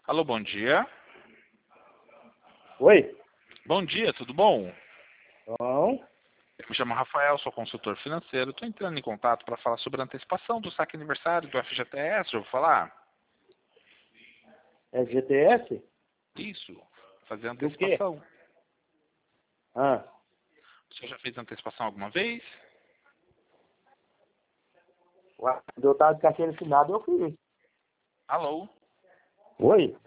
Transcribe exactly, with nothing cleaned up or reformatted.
Alô, bom dia. Oi? Bom dia, tudo bom? Bom. Eu me chamo Rafael, sou consultor financeiro. Estou entrando em contato para falar sobre a antecipação do saque aniversário do F G T S. Já vou falar? É G T S? Isso, fazer Do quê? antecipação. Ah, O senhor já fez antecipação alguma vez? quando eu tava de carteira assinada, eu fiz. Alô? Oi?